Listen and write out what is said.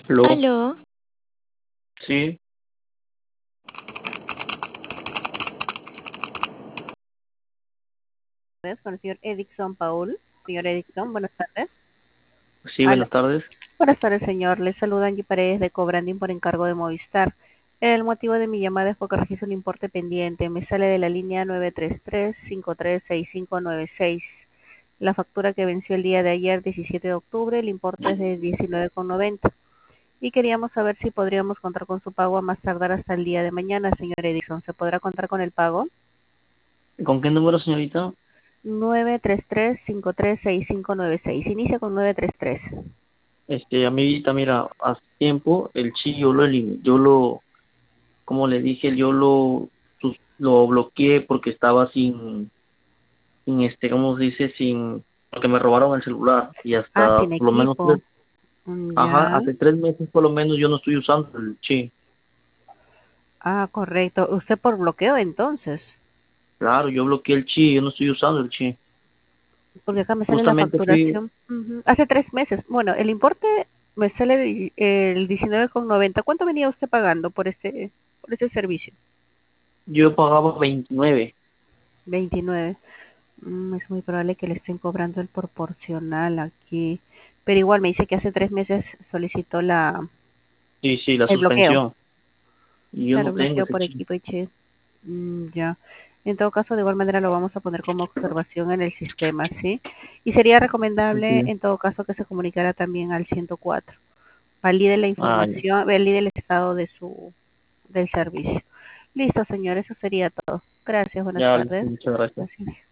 Aló, Aló, sí, Con el señor Edixon Paul. Señor Edixon, buenas tardes. sí, Aló. buenas tardes. Buenas tardes, señor. Le saluda Angie Paredes de Cobranding por encargo de Movistar. El motivo de mi llamada es porque registro un importe pendiente. Me sale de la línea 933-536596. La factura que venció el día de ayer, 17 de octubre, el importe es de 19,90. Y queríamos saber si podríamos contar con su pago a más tardar hasta el día de mañana, señor Edixon. ¿Se podrá contar con el pago? ¿Con qué número, señorita? 933-536596. Inicia con 933. Amiguita, mira, hace tiempo el chi como le dije, lo bloqueé porque estaba ¿cómo se dice? Porque me robaron el celular y Ah, hasta sin por lo menos tres, equipo. ajá, Ya. hace 3 meses por lo menos yo no estoy usando el chi. Ah, correcto. Usted por bloqueo entonces. Claro, yo bloqueé el chi, yo no estoy usando el chi. Porque acá me sale la Justamente fui, facturación. Ujú. Hace 3 meses. Bueno, el importe me sale el 19,90. ¿Cuánto venía usted pagando por ese servicio? yo pagaba 29. 29. Es muy probable que le estén cobrando el proporcional aquí. Pero igual me dice que hace 3 meses solicitó Sí, sí, la el bloqueo. suspensión. Y yo Claro, no tengo bloqueo ese por chi. equipo y che. Ya. En todo caso, de igual manera lo vamos a poner como observación en el sistema, ¿sí? Y sería recomendable, Sí. en todo caso, que se comunicara también al 104. Valide la Ah, ya. información, valide el estado del servicio. Listo, señor, eso sería todo. Gracias, buenas Ya, listo, tardes. muchas gracias. Gracias.